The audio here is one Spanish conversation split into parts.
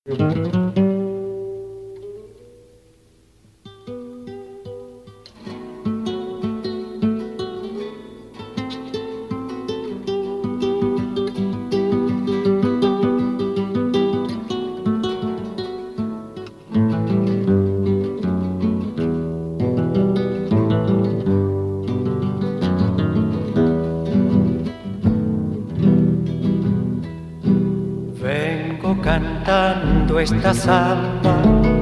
Vengo cantando esta samba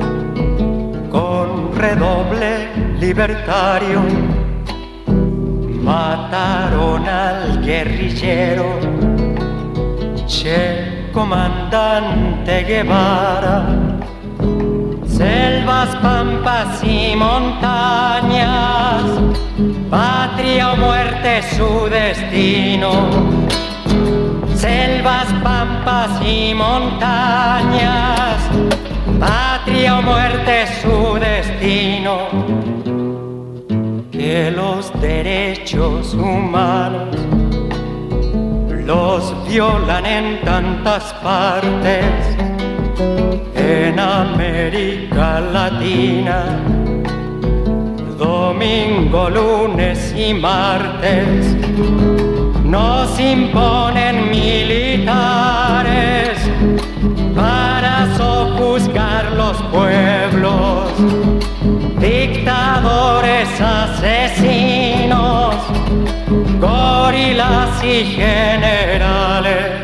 con redoble libertario. Mataron al guerrillero Che comandante Guevara. Selvas, pampas y montañas, patria o muerte su destino. Selvas, pampas y montañas, patria o muerte su destino. Que los derechos humanos los violan en tantas partes, en América Latina, domingo, lunes y martes. Nos imponen militares para sojuzgar los pueblos, dictadores, asesinos, gorilas y generales.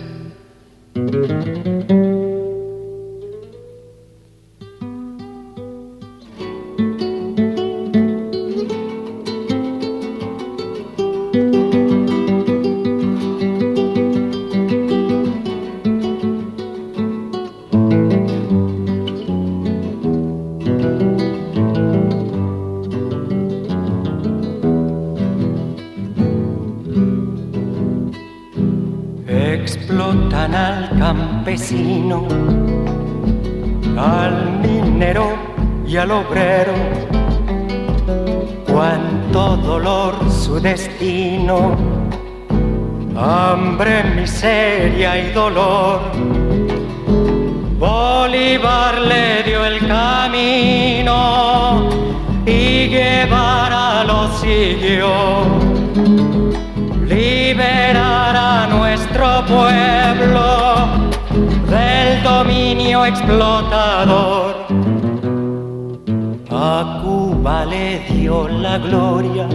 Explotan al campesino, al minero y al obrero. Cuánto dolor su destino, hambre, miseria y dolor. Bolívar le dio el camino y Guevara lo siguió. Liberar a nuestro pueblo del dominio explotador. A Cuba le dio la gloria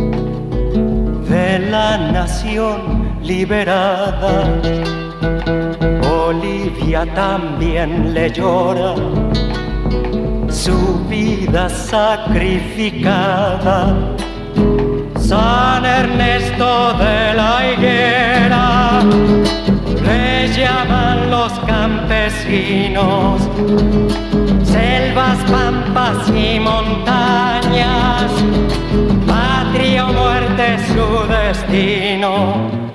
de la nación liberada. Bolivia también le llora su vida sacrificada. San Ernesto de la Higuera le llaman los campesinos. Selvas, pampas y montañas, patria o muerte su destino.